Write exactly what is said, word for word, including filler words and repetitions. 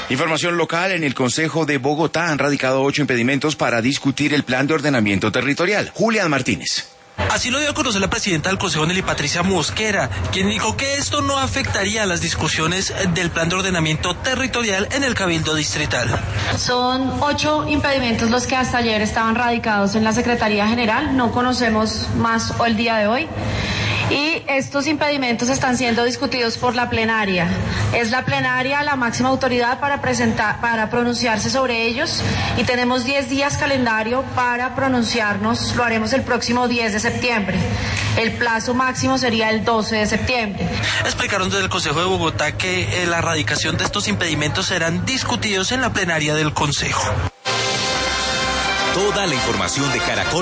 Información local: en el Consejo de Bogotá han radicado ocho impedimentos para discutir el plan de ordenamiento territorial. Julián Martínez. Así lo dio a conocer la presidenta del Consejo, Nelly Patricia Mosquera, quien dijo que esto no afectaría a las discusiones del plan de ordenamiento territorial en el Cabildo Distrital. Son ocho impedimentos los que hasta ayer estaban radicados en la Secretaría General, no conocemos más el día de hoy. Y estos impedimentos están siendo discutidos por la plenaria. Es la plenaria la máxima autoridad para presentar, para pronunciarse sobre ellos, y tenemos diez días calendario para pronunciarnos. Lo haremos el próximo diez de septiembre. El plazo máximo sería el doce de septiembre. Explicaron desde el Consejo de Bogotá que eh, la radicación de estos impedimentos serán discutidos en la plenaria del Consejo. Toda la información de Caracol